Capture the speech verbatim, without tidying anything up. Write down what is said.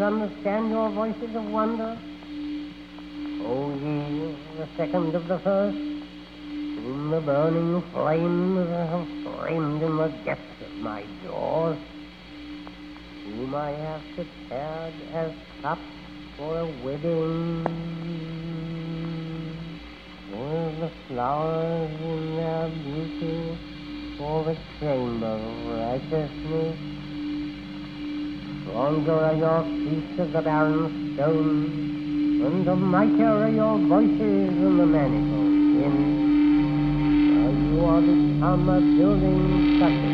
understand your voices of wonder? O ye, the second of the first, whom the burning flames have framed in the depths of my doors, whom I have prepared as cups for a wedding, with the flowers in their beauty for the chamber of righteousness. Stronger are your feet of the barren stone, and the mightier are your voices than the manifold winds. For you are become a building such